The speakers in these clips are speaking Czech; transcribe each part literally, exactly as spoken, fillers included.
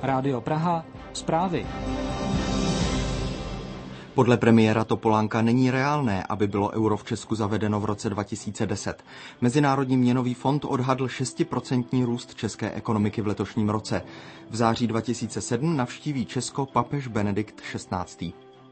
Rádio Praha, zprávy. Podle premiéra Topolánka není reálné, aby bylo euro v Česku zavedeno v roce dva tisíce deset. Mezinárodní měnový fond odhadl šestiprocentní růst české ekonomiky v letošním roce. V září dva tisíce sedm navštíví Česko papež Benedikt šestnáctý.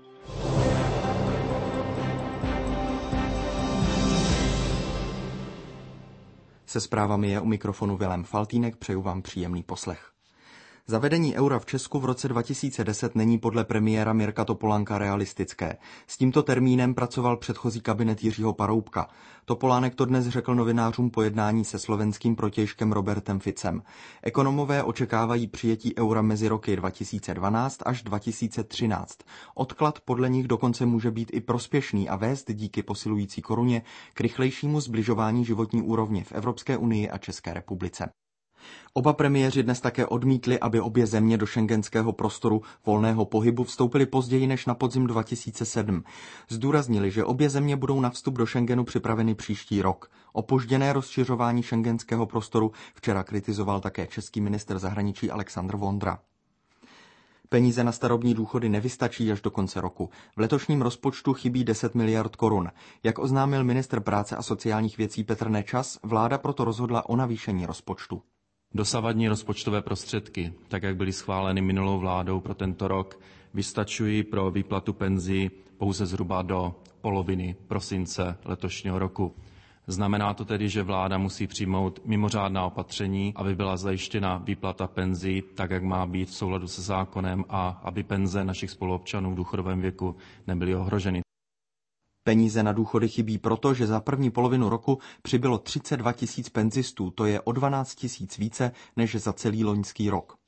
Se zprávami je u mikrofonu Vilém Faltýnek, přeju vám příjemný poslech. Zavedení eura v Česku v roce dva tisíce deset není podle premiéra Mirka Topolánka realistické. S tímto termínem pracoval předchozí kabinet Jiřího Paroubka. Topolánek to dnes řekl novinářům po jednání se slovenským protějškem Robertem Ficem. Ekonomové očekávají přijetí eura mezi roky dva tisíce dvanáct až dva tisíce třináct. Odklad podle nich dokonce může být i prospěšný a vést díky posilující koruně k rychlejšímu zbližování životní úrovně v Evropské unii a České republice. Oba premiéři dnes také odmítli, aby obě země do schengenského prostoru volného pohybu vstoupily později než na podzim dva tisíce sedm. Zdůraznili, že obě země budou na vstup do Schengenu připraveny příští rok. Opožděné rozšiřování schengenského prostoru včera kritizoval také český ministr zahraničí Alexandr Vondra. Peníze na starobní důchody nevystačí až do konce roku. V letošním rozpočtu chybí deset miliard korun. Jak oznámil ministr práce a sociálních věcí Petr Nečas, vláda proto rozhodla o navýšení rozpočtu. Dosavadní rozpočtové prostředky, tak jak byly schváleny minulou vládou pro tento rok, vystačují pro výplatu penzí pouze zhruba do poloviny prosince letošního roku. Znamená to tedy, že vláda musí přijmout mimořádná opatření, aby byla zajištěna výplata penzí tak, jak má být v souladu se zákonem a aby penze našich spoluobčanů v důchodovém věku nebyly ohroženy. Peníze na důchody chybí proto, že za první polovinu roku přibylo třicet dva tisíc penzistů, to je o dvanáct tisíc více než za celý loňský rok.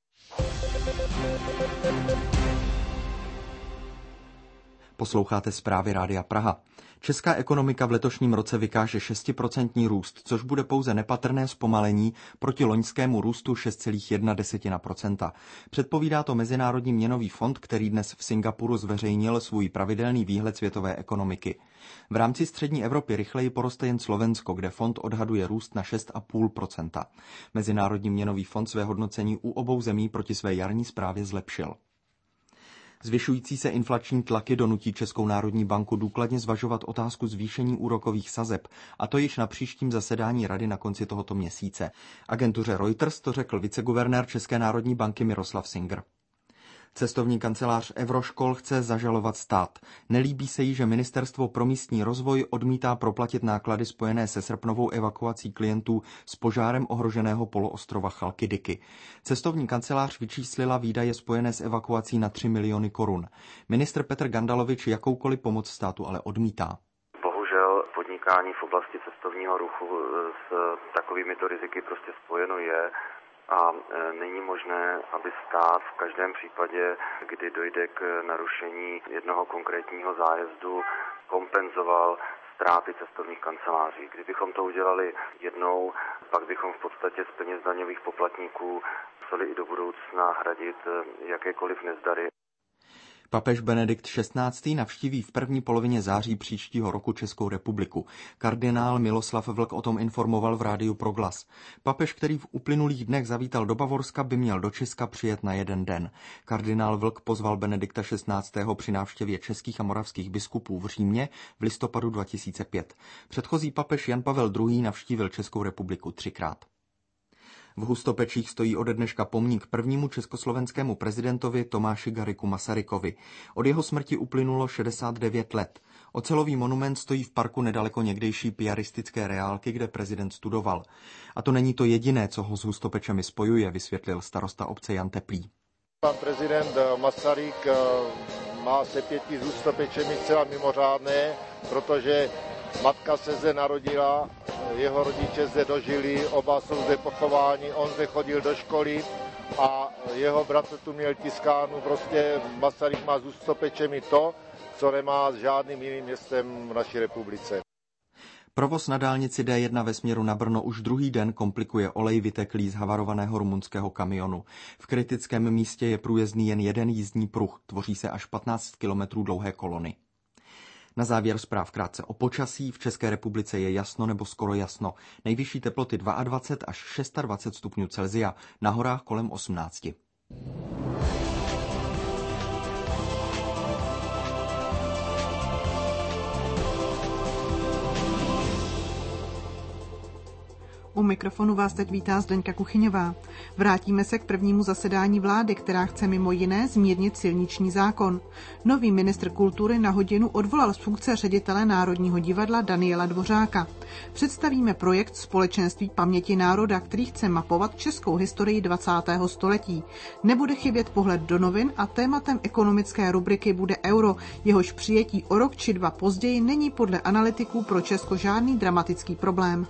Posloucháte zprávy Rádia Praha. Česká ekonomika v letošním roce vykáže šestiprocentní růst, což bude pouze nepatrné zpomalení proti loňskému růstu šest celá jedna procenta. Předpovídá to Mezinárodní měnový fond, který dnes v Singapuru zveřejnil svůj pravidelný výhled světové ekonomiky. V rámci střední Evropy rychleji poroste jen Slovensko, kde fond odhaduje růst na šest celá pět procenta. Mezinárodní měnový fond své hodnocení u obou zemí proti své jarní zprávě zlepšil. Zvyšující se inflační tlaky donutí Českou národní banku důkladně zvažovat otázku zvýšení úrokových sazeb, a to již na příštím zasedání rady na konci tohoto měsíce. Agentuře Reuters to řekl viceguvernér České národní banky Miroslav Singer. Cestovní kancelář Euroškol chce zažalovat stát. Nelíbí se jí, že Ministerstvo pro místní rozvoj odmítá proplatit náklady spojené se srpnovou evakuací klientů z požárem ohroženého poloostrova Chalkidiky. Cestovní kancelář vyčíslila výdaje spojené s evakuací na tři miliony korun. Ministr Petr Gandalovič jakoukoliv pomoc státu ale odmítá. Bohužel podnikání v oblasti cestovního ruchu s takovýmito riziky prostě spojeno je. A není možné, aby stát v každém případě, kdy dojde k narušení jednoho konkrétního zájezdu, kompenzoval ztráty cestovních kanceláří. Kdybychom to udělali jednou, pak bychom v podstatě z peněz daňových poplatníků museli i do budoucna hradit jakékoliv nezdary. Papež Benedikt šestnáctý navštíví v první polovině září příštího roku Českou republiku. Kardinál Miloslav Vlk o tom informoval v rádiu Proglas. Papež, který v uplynulých dnech zavítal do Bavorska, by měl do Česka přijet na jeden den. Kardinál Vlk pozval Benedikta šestnáctého při návštěvě českých a moravských biskupů v Římě v listopadu dva tisíce pět. Předchozí papež Jan Pavel druhý navštívil Českou republiku třikrát. V Hustopečích stojí ode dneška pomník prvnímu československému prezidentovi Tomáši Garrigu Masarykovi. Od jeho smrti uplynulo šedesát devět let. Ocelový monument stojí v parku nedaleko někdejší piaristické reálky, kde prezident studoval. A to není to jediné, co ho s Hustopečemi spojuje, vysvětlil starosta obce Jan Teplý. Pan prezident Masaryk má sepětí s Hustopečemi zcela mimořádné, protože matka se zde narodila, jeho rodiče zde dožili, oba jsou zde pochováni, on zde chodil do školy a jeho bratr tu měl tiskárnu. Prostě Masaryk má s Hustopečemi to, co nemá s žádným jiným městem v naší republice. Provoz na dálnici D jedna ve směru na Brno už druhý den komplikuje olej vyteklý z havarovaného rumunského kamionu. V kritickém místě je průjezdný jen jeden jízdní pruh, tvoří se až patnáct kilometrů dlouhé kolony. Na závěr zpráv krátce o počasí. V České republice je jasno nebo skoro jasno. Nejvyšší teploty dvacet dva až dvacet šest stupňů Celsia, na horách kolem osmnáct. U mikrofonu vás teď vítá Zdeňka Kuchyňová. Vrátíme se k prvnímu zasedání vlády, která chce mimo jiné zmírnit silniční zákon. Nový ministr kultury na hodinu odvolal z funkce ředitele Národního divadla Daniela Dvořáka. Představíme projekt Společenství paměti národa, který chce mapovat českou historii dvacátého století. Nebude chybět pohled do novin a tématem ekonomické rubriky bude euro, jehož přijetí o rok či dva později není podle analytiků pro Česko žádný dramatický problém.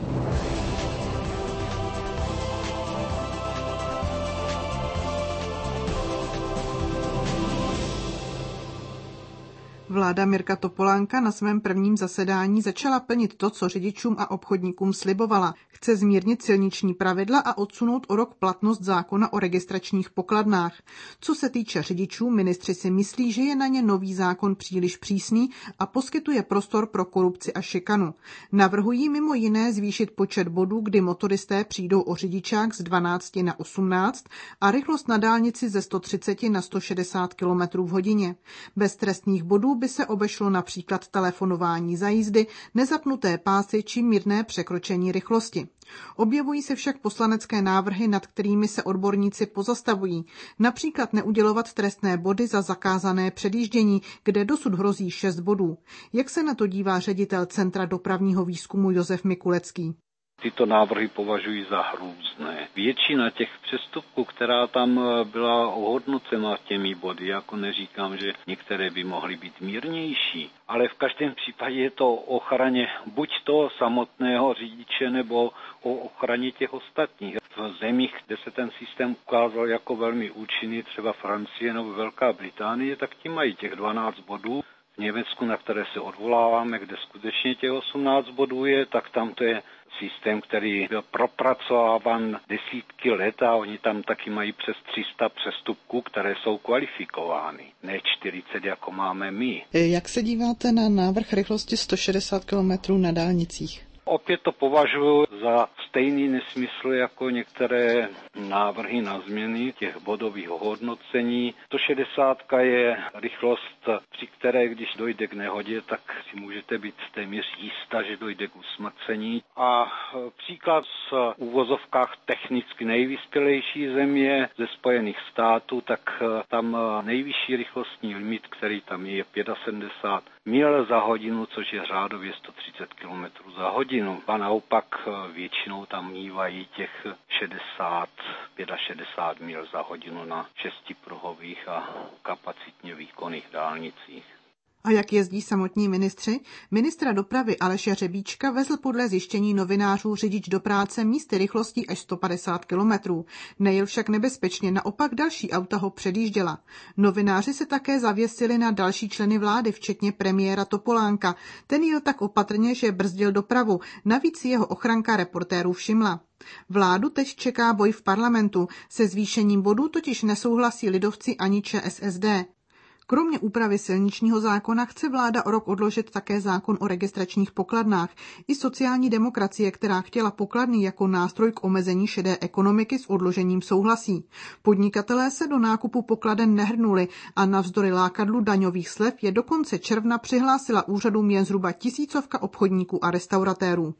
Vláda Mirka Topolánka na svém prvním zasedání začala plnit to, co řidičům a obchodníkům slibovala. Chce zmírnit silniční pravidla a odsunout o rok platnost zákona o registračních pokladnách. Co se týče řidičů, ministři si myslí, že je na ně nový zákon příliš přísný a poskytuje prostor pro korupci a šikanu. Navrhují mimo jiné zvýšit počet bodů, kdy motoristé přijdou o řidičák z dvanácti na osmnáct a rychlost na dálnici ze sto třicet na sto šedesát kilometrů v hodině. Bez trestních bodů by se obešlo například telefonování za jízdy, nezapnuté pásy či mírné překročení rychlosti. Objevují se však poslanecké návrhy, nad kterými se odborníci pozastavují. Například neudělovat trestné body za zakázané předjíždění, kde dosud hrozí šest bodů. Jak se na to dívá ředitel Centra dopravního výzkumu Josef Mikulecký? Tyto návrhy považuji za hrůzné. Většina těch přestupků, která tam byla ohodnocena těmi body, jako neříkám, že některé by mohly být mírnější, ale v každém případě je to o ochraně buď toho samotného řidiče, nebo o ochraně těch ostatních. V zemích, kde se ten systém ukázal jako velmi účinný, třeba Francie nebo Velká Británie, tak ti mají těch dvanáct bodů. V Německu, na které se odvoláváme, kde skutečně těch osmnáct bodů je, tak tam to je systém, který byl propracován desítky let a oni tam taky mají přes tři sta přestupků, které jsou kvalifikovány. Ne čtyřicet, jako máme my. Jak se díváte na návrh rychlosti sto šedesát kilometrů na dálnicích? Opět to považuji za stejný nesmysl jako některé návrhy na změny těch bodových hodnocení. sto šedesát je rychlost, při které, když dojde k nehodě, tak si můžete být téměř jistá, že dojde k usmrcení. A příklad z uvozovkách technicky nejvyspělejší země ze Spojených států, tak tam nejvyšší rychlostní limit, který tam je, je sedmdesát pět mil za hodinu, což je řádově sto třicet kilometrů za hodinu. A naopak většinou tam mívají těch šedesát, šedesát pět mil za hodinu na šestipruhových a kapacitně výkonných dálnicích. A jak jezdí samotní ministři? Ministra dopravy Aleše Řebíčka vezl podle zjištění novinářů řidič do práce místy rychlostí až sto padesát kilometrů. Nejel však nebezpečně, naopak další auta ho předjížděla. Novináři se také zavěsili na další členy vlády, včetně premiéra Topolánka. Ten jel tak opatrně, že brzdil dopravu. Navíc si jeho ochranka reportérů všimla. Vládu teď čeká boj v parlamentu. Se zvýšením bodů totiž nesouhlasí lidovci ani ČSSD. Kromě úpravy silničního zákona chce vláda o rok odložit také zákon o registračních pokladnách. I sociální demokracie, která chtěla pokladny jako nástroj k omezení šedé ekonomiky, s odložením souhlasí. Podnikatelé se do nákupu pokladen nehrnuli a navzdory lákadlu daňových slev je do konce června přihlásila úřadům jen zhruba tisícovka obchodníků a restauratérů.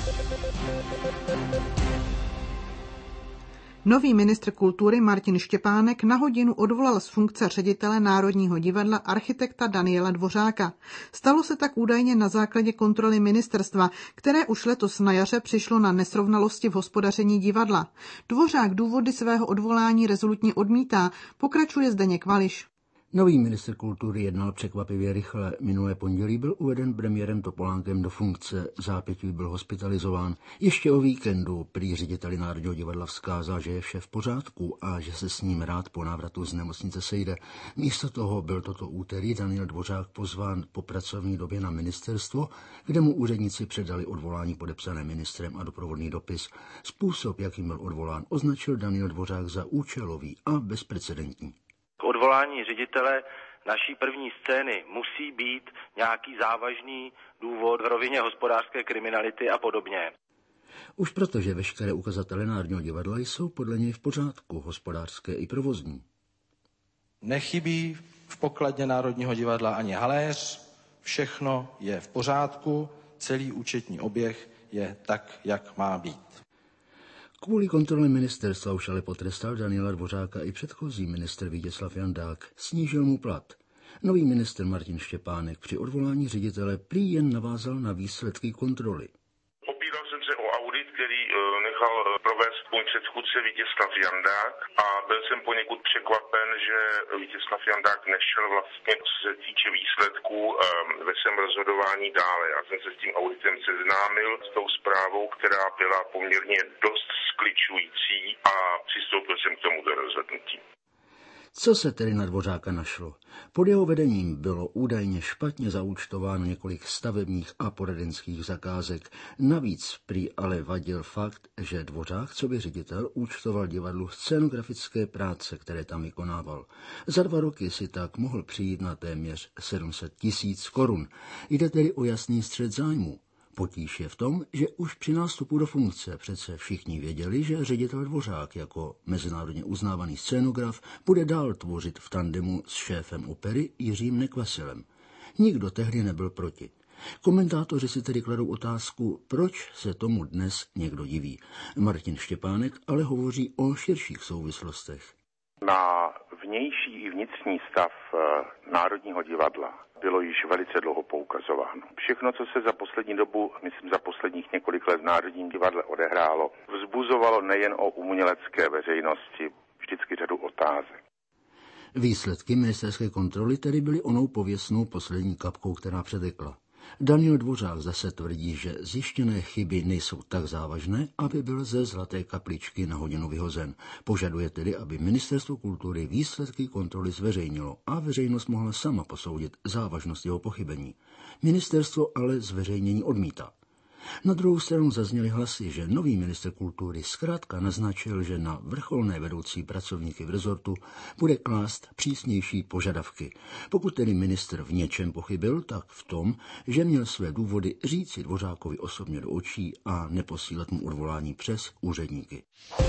Nový ministr kultury Martin Štěpánek na hodinu odvolal z funkce ředitele Národního divadla architekta Daniela Dvořáka. Stalo se tak údajně na základě kontroly ministerstva, které už letos na jaře přišlo na nesrovnalosti v hospodaření divadla. Dvořák důvody svého odvolání rezolutně odmítá, pokračuje Zdeněk Vališ. Nový ministr kultury jednal překvapivě rychle. Minulé pondělí byl uveden premiérem Topolánkem do funkce, zápětí byl hospitalizován. Ještě o víkendu prý řediteli Národního divadla vzkázal, že je vše v pořádku a že se s ním rád po návratu z nemocnice sejde. Místo toho byl toto úterý Daniel Dvořák pozván po pracovní době na ministerstvo, kde mu úředníci předali odvolání podepsané ministrem a doprovodný dopis. Způsob, jakým byl odvolán, označil Daniel Dvořák za účelový a bezprecedentní. K odvolání ředitele naší první scény musí být nějaký závažný důvod v rovině hospodářské kriminality a podobně. Už protože veškeré ukazatele Národního divadla jsou podle něj v pořádku, hospodářské i provozní. Nechybí v pokladně Národního divadla ani haléř, všechno je v pořádku, celý účetní oběh je tak, jak má být. Kvůli kontrole ministerstva už ale potrestal Daniela Dvořáka i předchozí ministr Vítězslav Jandák. Snížil mu plat. Nový ministr Martin Štěpánek při odvolání ředitele prý jen navázal na výsledky kontroly. Opíral jsem se o audit, který nechal provést můj předchůdce Vítězslav Jandák a byl jsem poněkud překvapen, že Vítězslav Jandák nešel vlastně, co se týče výsledků ve svém rozhodování dále. Já jsem se s tím auditem seznámil, s tou zprávou, která byla poměrně dost skličující a přistoupil jsem k tomuto rozhodnutí. Co se tedy na Dvořáka našlo? Pod jeho vedením bylo údajně špatně zaúčtováno několik stavebních a poradenských zakázek. Navíc prý ale vadil fakt, že Dvořák, coby ředitel, účtoval divadlu scénografické práce, které tam vykonával. Za dva roky si tak mohl přijít na téměř sedm set tisíc korun. Jde tedy o jasný střet zájmů. Potíž je v tom, že už při nástupu do funkce přece všichni věděli, že ředitel Dvořák jako mezinárodně uznávaný scénograf bude dál tvořit v tandemu s šéfem opery Jiřím Nekvasilem. Nikdo tehdy nebyl proti. Komentátoři si tedy kladou otázku, proč se tomu dnes někdo diví. Martin Štěpánek ale hovoří o širších souvislostech. Na vnější i vnitřní stav Národního divadla bylo již velice dlouho poukazováno. Všechno, co se za poslední dobu, myslím za posledních několik let v Národním divadle odehrálo, vzbuzovalo nejen o umělecké veřejnosti vždycky řadu otázek. Výsledky ministerské kontroly tedy byly onou pověstnou poslední kapkou, která přetekla. Daniel Dvořák zase tvrdí, že zjištěné chyby nejsou tak závažné, aby byl ze zlaté kapličky na hodinu vyhozen. Požaduje tedy, aby Ministerstvo kultury výsledky kontroly zveřejnilo a veřejnost mohla sama posoudit závažnost jeho pochybení. Ministerstvo ale zveřejnění odmítá. Na druhou stranu zazněly hlasy, že nový ministr kultury zkrátka naznačil, že na vrcholné vedoucí pracovníky v rezortu bude klást přísnější požadavky. Pokud tedy ministr v něčem pochybil, tak v tom, že měl své důvody říci Dvořákovi osobně do očí a neposílat mu odvolání přes úředníky.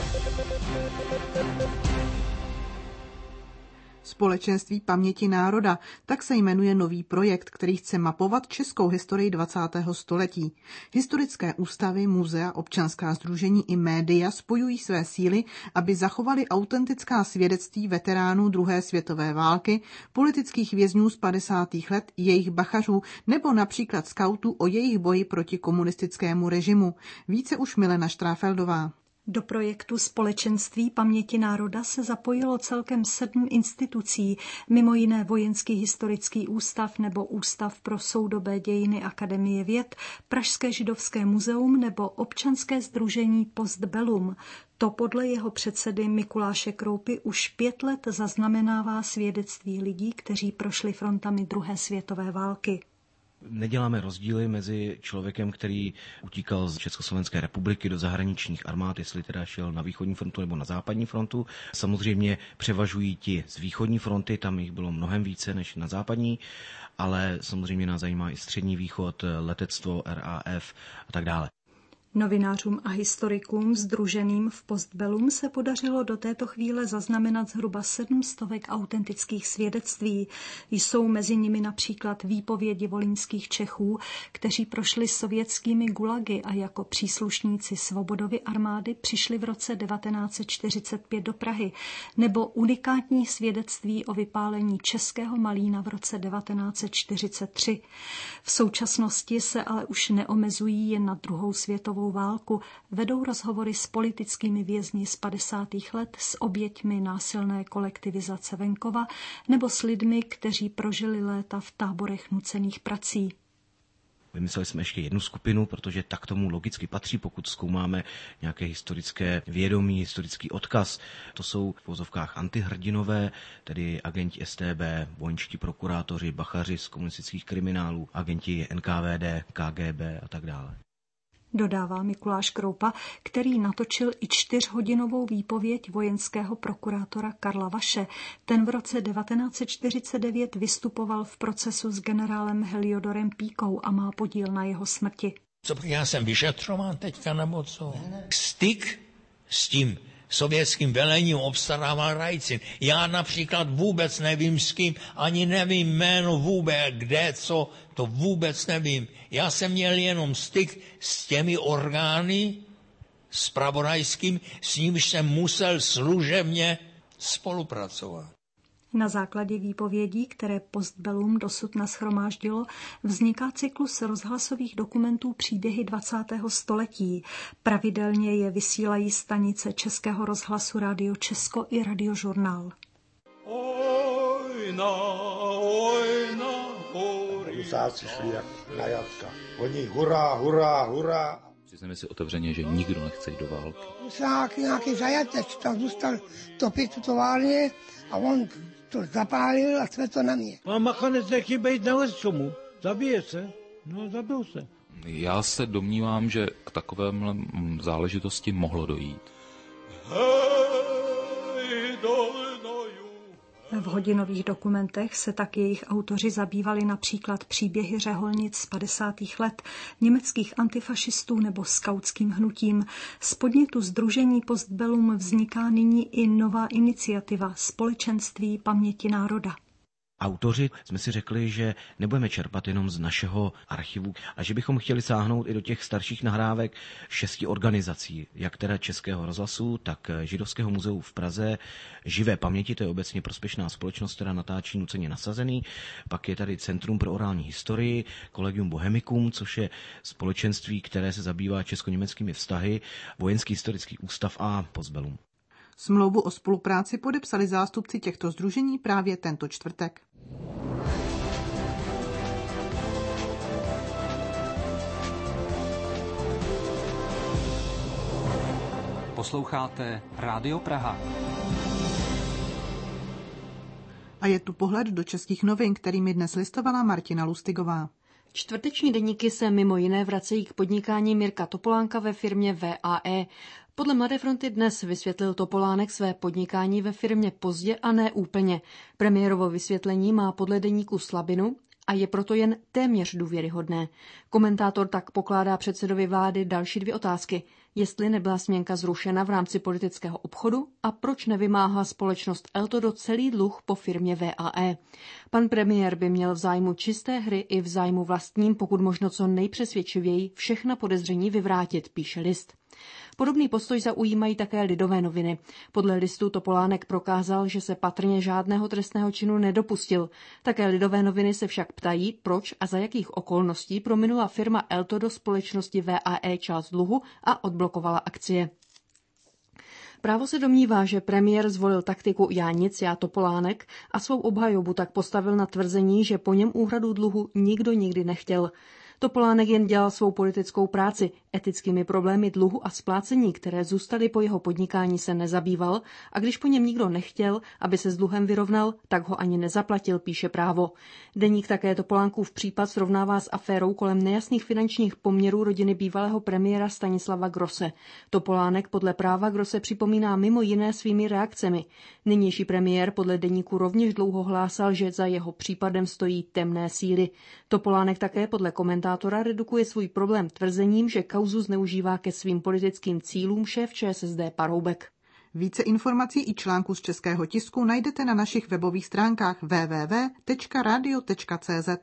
Společenství paměti národa, tak se jmenuje nový projekt, který chce mapovat českou historii dvacátého století. Historické ústavy, muzea, občanská sdružení i média spojují své síly, aby zachovali autentická svědectví veteránů druhé světové války, politických vězňů z padesátých let, jejich bachařů nebo například skautů o jejich boji proti komunistickému režimu. Více už Milena Štráfeldová. Do projektu Společenství paměti národa se zapojilo celkem sedm institucí, mimo jiné Vojenský historický ústav nebo Ústav pro soudobé dějiny Akademie věd, Pražské židovské muzeum nebo občanské sdružení Postbellum. To podle jeho předsedy Mikuláše Kroupy už pět let zaznamenává svědectví lidí, kteří prošli frontami druhé světové války. Neděláme rozdíly mezi člověkem, který utíkal z Československé republiky do zahraničních armád, jestli teda šel na východní frontu nebo na západní frontu. Samozřejmě převažují ti z východní fronty, tam jich bylo mnohem více než na západní, ale samozřejmě nás zajímá i střední východ, letectvo, R A F a tak dále. Novinářům a historikům sdruženým v Postbellum se podařilo do této chvíle zaznamenat zhruba sedm stovek autentických svědectví. Jsou mezi nimi například výpovědi volynských Čechů, kteří prošli sovětskými gulagy a jako příslušníci Svobodovy armády přišli v roce devatenáct set čtyřicet pět do Prahy, nebo unikátní svědectví o vypálení Českého Malína v roce devatenáct set čtyřicet tři. V současnosti se ale už neomezují jen na druhou světovou válku, vedou rozhovory s politickými vězni z padesátých let, s oběťmi násilné kolektivizace venkova nebo s lidmi, kteří prožili léta v táborech nucených prací. Vymysleli jsme ještě jednu skupinu, protože tak tomu logicky patří, pokud zkoumáme nějaké historické vědomí, historický odkaz. To jsou v vozovkách antihrdinové, tedy agenti S T B, vojenští prokurátoři, bachaři z komunistických kriminálů, agenti N K V D, K G B a tak dále. Dodává Mikuláš Kroupa, který natočil i čtyřhodinovou výpověď vojenského prokurátora Karla Vaše. Ten v roce devatenáct set čtyřicet devět vystupoval v procesu s generálem Heliodorem Píkou a má podíl na jeho smrti. Co, já jsem vyšetřován teďka, nebo co? Styk s tím sovětským velením obstarával Rajcin. Já například vůbec nevím s kým, ani nevím jméno vůbec, kde, co, to vůbec nevím. Já jsem měl jenom styk s těmi orgány zpravodajským, s nimiž jsem musel služebně spolupracovat. Na základě výpovědí, které Postbellum dosud nashromáždilo, vzniká cyklus rozhlasových dokumentů Příběhy dvacátého století. Pravidelně je vysílají stanice Českého rozhlasu Rádio Česko i Radiožurnál. Ojna, ojna, Rusáci šli jak na jatka. Oni hurá, hurá, hurá. Přizneme si otevřeně, že nikdo nechce jít do války. Nějaký, nějaký zajatec tam zůstal topit tu továrně a on to zapálil a sve to na mě. A Machanec nechci být na lesčomu. Zabije se. No, zabil se. Já se domnívám, že k takovémhle záležitosti mohlo dojít. V hodinových dokumentech se tak jejich autoři zabývali například příběhy řeholnic z padesátých let, německých antifašistů nebo skautským hnutím. Z podnětu sdružení Postbellum vzniká nyní i nová iniciativa Společenství paměti národa. Autoři jsme si řekli, že nebudeme čerpat jenom z našeho archivu, a že bychom chtěli sáhnout i do těch starších nahrávek šesti organizací, jak teda Českého rozhlasu, tak Židovského muzeu v Praze, Živé paměti, to je obecně prospěšná společnost, která natáčí Nuceně nasazený, pak je tady Centrum pro orální historii, Collegium Bohemicum, což je společenství, které se zabývá česko-německými vztahy, Vojenský historický ústav a Postbellum. Smlouvu o spolupráci podepsali zástupci těchto sdružení právě tento čtvrtek. Posloucháte Rádio Praha. A je tu pohled do českých novin, kterými dnes listovala Martina Lustigová. Čtvrteční deníky se mimo jiné vracejí k podnikání Mirka Topolánka ve firmě V A E. Podle Mladé fronty dnes vysvětlil Topolánek své podnikání ve firmě pozdě a ne úplně. Premiérovo vysvětlení má podle deníku slabinu a je proto jen téměř důvěryhodné. Komentátor tak pokládá předsedovi vlády další dvě otázky. Jestli nebyla směnka zrušena v rámci politického obchodu a proč nevymáhla společnost Eltodo celý dluh po firmě V A E. Pan premiér by měl v zájmu čisté hry i v zájmu vlastním, pokud možno co nejpřesvědčivěji, všechna podezření vyvrátit, píše List. Podobný postoj zaujímají také Lidové noviny. Podle Listu Topolánek prokázal, že se patrně žádného trestného činu nedopustil. Také Lidové noviny se však ptají, proč a za jakých okolností prominula firma Eltodo společnosti V A E část dluhu a odblokovala akcie. Právo se domnívá, že premiér zvolil taktiku já nic, já Topolánek a svou obhajobu tak postavil na tvrzení, že po něm úhradu dluhu nikdo nikdy nechtěl. Topolánek jen dělal svou politickou práci, etickými problémy dluhu a splácení, které zůstaly po jeho podnikání, se nezabýval a když po něm nikdo nechtěl, aby se s dluhem vyrovnal, tak ho ani nezaplatil, píše Právo. Deník také Topolánkův případ srovnává s aférou kolem nejasných finančních poměrů rodiny bývalého premiéra Stanislava Grosse. Topolánek podle Práva Grosse připomíná mimo jiné svými reakcemi. Nynější premiér podle deníku rovněž dlouho hlásal, že za jeho případem stojí temné síly. Topolánek také podle komentátora redukuje svůj problém tvrzením, že kauzu zneužívá ke svým politickým cílům šéf Č S S D Paroubek. Více informací i článků z českého tisku najdete na našich webových stránkách w w w tečka radio tečka c z.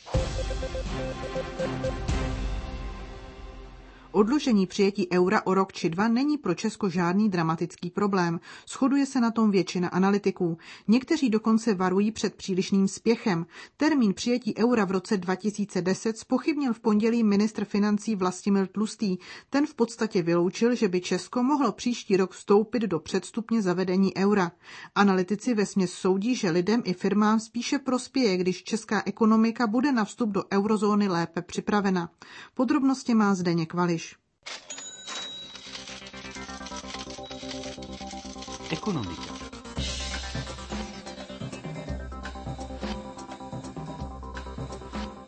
Odložení přijetí eura o rok či dva není pro Česko žádný dramatický problém. Shoduje se na tom většina analytiků. Někteří dokonce varují před přílišným spěchem. Termín přijetí eura v roce dva tisíce deset zpochybnil v pondělí ministr financí Vlastimil Tlustý. Ten v podstatě vyloučil, že by Česko mohlo příští rok vstoupit do předstupně zavedení eura. Analytici vesměs soudí, že lidem i firmám spíše prospěje, když česká ekonomika bude na vstup do eurozóny lépe připravena. Podrobnosti má Zdeněk Vališ. Ekonomika.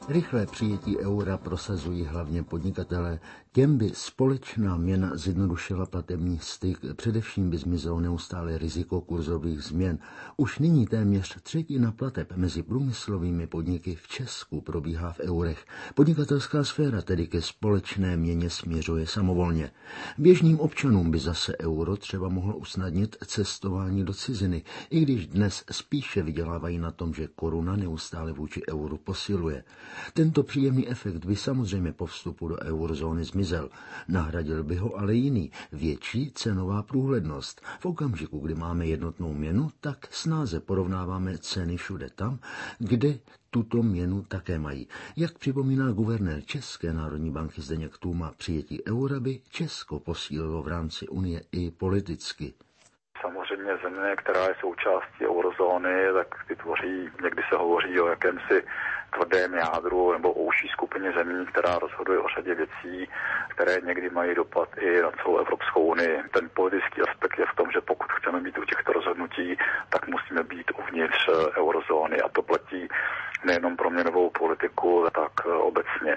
Rychlé přijetí eura prosazují hlavně podnikatelé. Těm by společná měna zjednodušila platební styk, především by zmizelo neustále riziko kurzových změn. Už nyní téměř třetina plateb mezi průmyslovými podniky v Česku probíhá v eurech. Podnikatelská sféra tedy ke společné měně směřuje samovolně. Běžným občanům by zase euro třeba mohlo usnadnit cestování do ciziny, i když dnes spíše vydělávají na tom, že koruna neustále vůči euru posiluje. Tento příjemný efekt by samozřejmě po vstupu do eurozóny zmizel. Nahradil by ho ale jiný, větší cenová průhlednost. V okamžiku, kdy máme jednotnou měnu, tak snáze porovnáváme ceny všude tam, kde tuto měnu také mají. Jak připomíná guvernér České národní banky Zdeněk Tůma, přijetí eura by Česko posílilo v rámci Unie i politicky. Samozřejmě země, která je součástí eurozóny, tak ty tvoří, někdy se hovoří o jakémsi tvrdém jádru nebo o užší skupině zemí, která rozhoduje o řadě věcí, které někdy mají dopad i na celou Evropskou unii. Ten politický aspekt je v tom, že pokud chceme být u těchto rozhodnutí, tak musíme být uvnitř eurozóny a to platí nejenom pro měnovou politiku, tak obecně.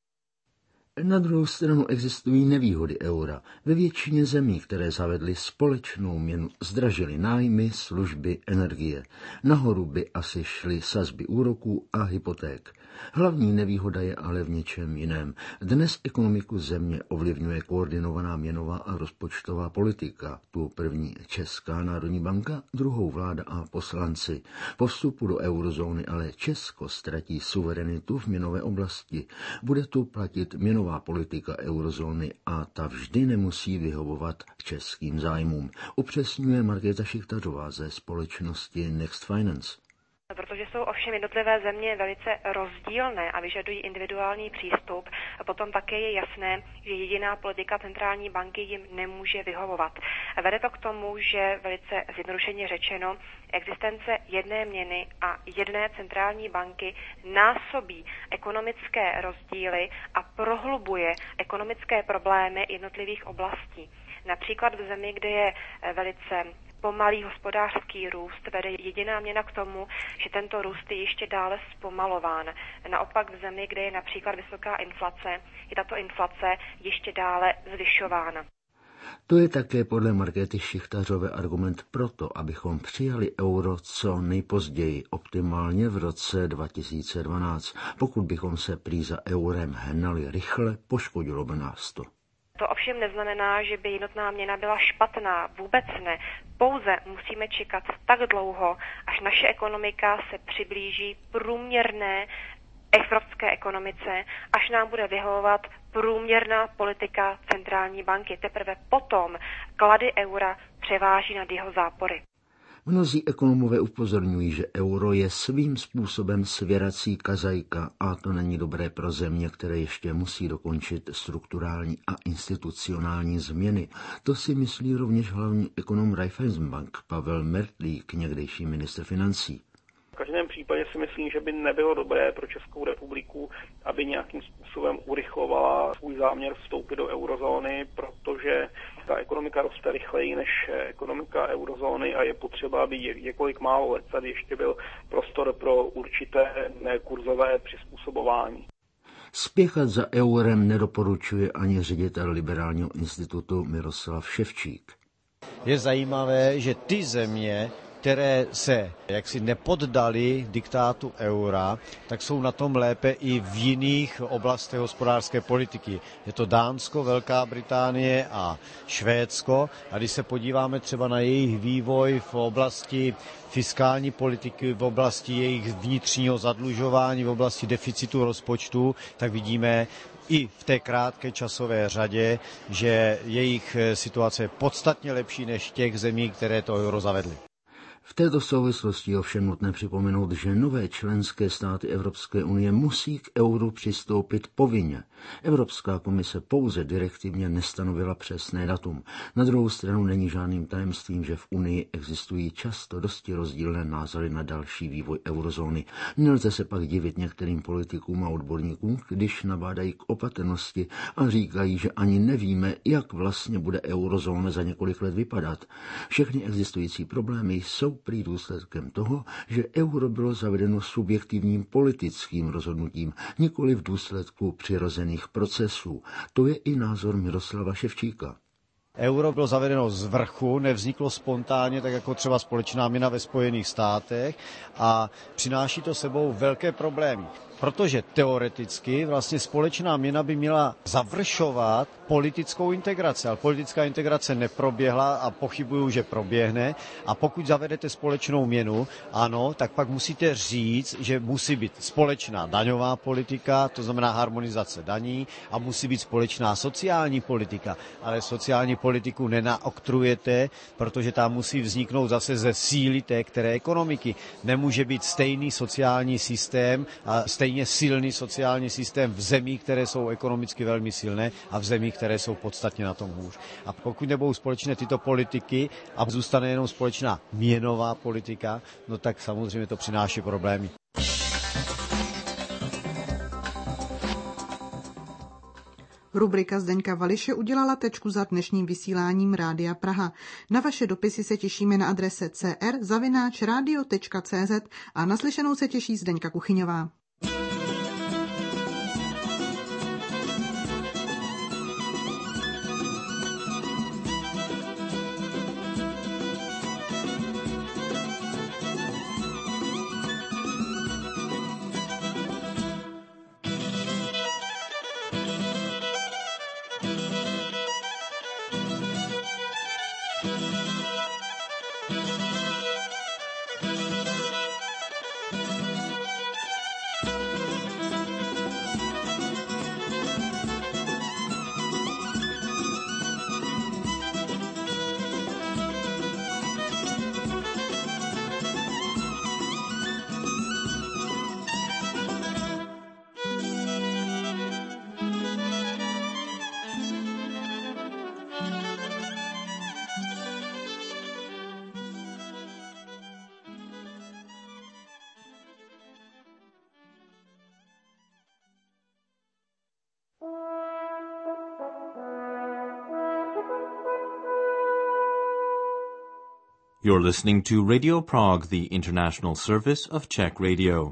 Na druhou stranu existují nevýhody eura. Ve většině zemí, které zavedly společnou měnu, zdražily nájmy, služby, energie. Nahoru by asi šly sazby úroků a hypoték. Hlavní nevýhoda je ale v něčem jiném. Dnes ekonomiku země ovlivňuje koordinovaná měnová a rozpočtová politika. Tu první Česká národní banka, druhou vláda a poslanci. Po vstupu do eurozóny ale Česko ztratí suverenitu v měnové oblasti. Bude tu platit měnová politika eurozóny a ta vždy nemusí vyhovovat českým zájmům. Upřesňuje Markéta Šichtařová ze společnosti Next Finance. Protože jsou ovšem jednotlivé země velice rozdílné a vyžadují individuální přístup, a potom také je jasné, že jediná politika centrální banky jim nemůže vyhovovat. Vede to k tomu, že velice zjednodušeně řečeno, existence jedné měny a jedné centrální banky násobí ekonomické rozdíly a prohlubuje ekonomické problémy jednotlivých oblastí. Například v zemi, kde je velice pomalý hospodářský růst, vede jediná měna k tomu, že tento růst je ještě dále zpomalován. Naopak v zemi, kde je například vysoká inflace, je tato inflace ještě dále zvyšována. To je také podle Markéty Šichtařové argument proto, abychom přijali euro co nejpozději, optimálně v roce dva tisíce dvanáct. Pokud bychom se prý za eurem hnali rychle, poškodilo by nás to. To ovšem neznamená, že by jednotná měna byla špatná, vůbec ne. Pouze musíme čekat tak dlouho, až naše ekonomika se přiblíží průměrné evropské ekonomice, až nám bude vyhovovat průměrná politika centrální banky. Teprve potom klady eura převáží nad jeho zápory. Mnozí ekonomové upozorňují, že euro je svým způsobem svěrací kazajka a to není dobré pro země, které ještě musí dokončit strukturální a institucionální změny. To si myslí rovněž hlavní ekonom Raiffeisenbank Pavel Mertlík, někdejší ministr financí. V každém případě si myslím, že by nebylo dobré pro Českou republiku, aby nějakým způsobem urychlovala svůj záměr vstoupit do eurozóny, protože ta ekonomika roste rychleji než ekonomika eurozóny a je potřeba, aby několik málo let tady ještě byl prostor pro určité kurzové přizpůsobování. Spěchat za eurem nedoporučuje ani ředitel Liberálního institutu Miroslav Ševčík. Je zajímavé, že ty země, které se jaksi nepoddali diktátu eura, tak jsou na tom lépe i v jiných oblastech hospodářské politiky. Je to Dánsko, Velká Británie a Švédsko. A když se podíváme třeba na jejich vývoj v oblasti fiskální politiky, v oblasti jejich vnitřního zadlužování, v oblasti deficitu rozpočtu, tak vidíme i v té krátké časové řadě, že jejich situace je podstatně lepší než těch zemí, které to euro zavedly. V této souvislosti je ovšem nutné připomenout, že nové členské státy Evropské unie musí k euru přistoupit povinně. Evropská komise pouze direktivně nestanovila přesné datum. Na druhou stranu není žádným tajemstvím, že v Unii existují často dosti rozdílné názory na další vývoj eurozóny. Nelze se pak divit některým politikům a odborníkům, když nabádají k opatrnosti a říkají, že ani nevíme, jak vlastně bude eurozóna za několik let vypadat. Všechny existující problémy jsou prý důsledkem toho, že euro bylo zavedeno subjektivním politickým rozhodnutím, nikoli v důsledku přirozených procesů. To je i názor Miroslava Ševčíka. Euro bylo zavedeno z vrchu, nevzniklo spontánně, tak jako třeba společná měna ve Spojených státech a přináší to sebou velké problémy. Protože teoreticky vlastně společná měna by měla završovat politickou integraci, ale politická integrace neproběhla a pochybuju, že proběhne. A pokud zavedete společnou měnu, ano, tak pak musíte říct, že musí být společná daňová politika, to znamená harmonizace daní, a musí být společná sociální politika. Ale sociální politiku nenaoktrujete, protože tam musí vzniknout zase ze síly té které ekonomiky. Nemůže být stejný sociální systém a stejný stejně silný sociální systém v zemích, které jsou ekonomicky velmi silné a v zemích, které jsou podstatně na tom hůř. A pokud nebudou společné tyto politiky a zůstane jenom společná měnová politika, no tak samozřejmě to přináší problémy. Rubrika Zdeňka Vališe udělala tečku za dnešním vysíláním Rádia Praha. Na vaše dopisy se těšíme na adrese cr zavináč radio tečka cz a naslyšenou se těší Zdeňka Kuchyňová. You're listening to Radio Prague, the international service of Czech Radio.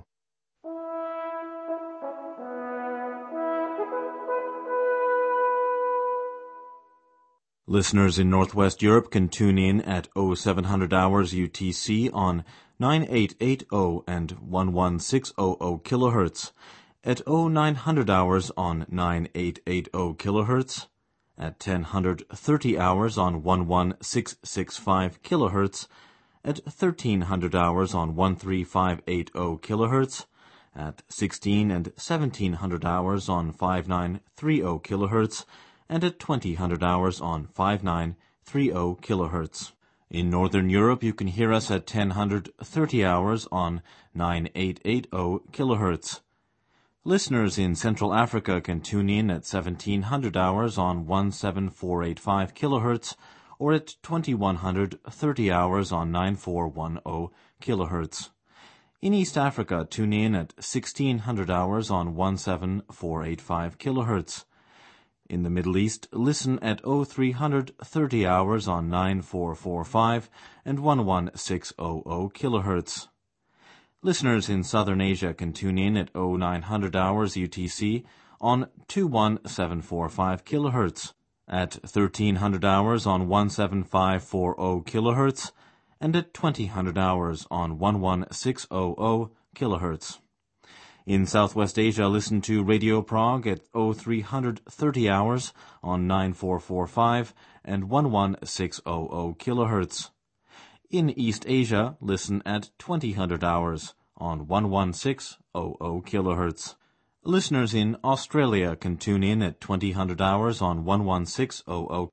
Listeners in Northwest Europe can tune in at oh seven hundred hours U T C on nine eight eight zero and eleven six hundred kilohertz, at oh nine hundred hours on nine eight eight zero kilohertz, at ten thirty hours on eleven six six five kilohertz, at thirteen hundred hours on thirteen five eight zero kilohertz, at sixteen and seventeen hundred hours on fifty-nine thirty kilohertz, and at twenty hundred hours on fifty-nine thirty kilohertz. In Northern Europe, you can hear us at ten thirty hours on nine eight eight zero kilohertz. Listeners in Central Africa can tune in at seventeen hundred hours on seventeen four eight five kilohertz, or at twenty-one thirty hours on nine four one zero kilohertz. In East Africa, tune in at sixteen hundred hours on seventeen four eight five kilohertz. In the Middle East, listen at oh three thirty hours on nine four four five and eleven six hundred kilohertz. Listeners in Southern Asia can tune in at oh nine hundred hours U T C on twenty-one seven forty-five kilohertz, at thirteen hundred hours on seventeen five forty kilohertz, and at twenty hundred hours on eleven six hundred kilohertz. In Southwest Asia, listen to Radio Prague at oh three thirty hours on nine four forty-five and eleven six hundred kilohertz. In East Asia, listen at twenty hundred hours on eleven six hundred kilohertz. Listeners in Australia can tune in at twenty hundred hours on eleven six hundred